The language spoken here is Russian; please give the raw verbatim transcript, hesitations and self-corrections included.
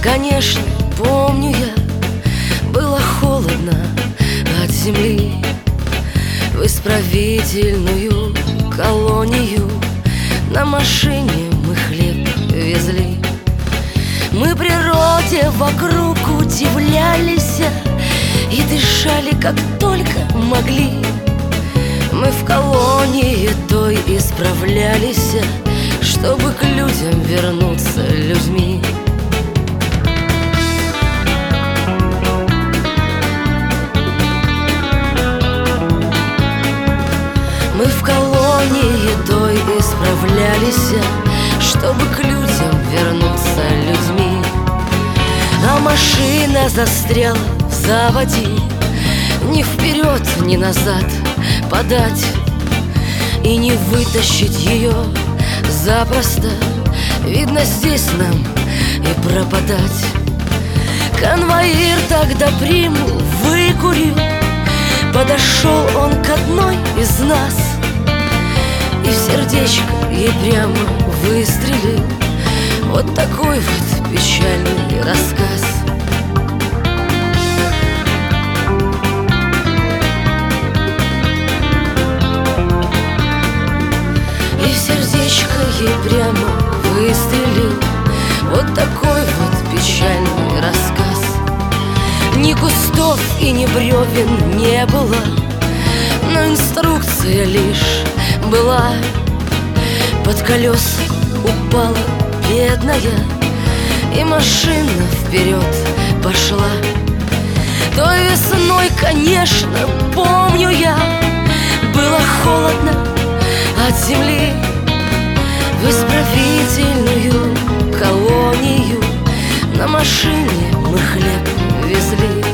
Конечно, помню я, было холодно от земли. В исправительную колонию на машине мы хлеб везли. Мы природе вокруг удивлялись и дышали, как только могли. Мы в колонии той исправлялись, чтобы к людям вернуться людьми. Мы в колонии той исправлялись, чтобы к людям вернуться людьми. А машина застряла в заводе, ни вперед, ни назад подать, и не вытащить ее запросто. Видно, здесь нам и пропадать. Конвоир тогда приму выкурил, подошел он к одной из нас и в сердечко ей прямо выстрелил. Вот такой вот печальный рассказ. И в сердечко ей прямо выстрелил. Вот такой вот печальный рассказ. Ни кустов и ни бревен не было, но инструкция лишь была. Под колеса упала бедная, и машина вперед пошла. Той весной, конечно, помню я, было холодно от земли. В исправительную колонию на машине мы хлеб везли.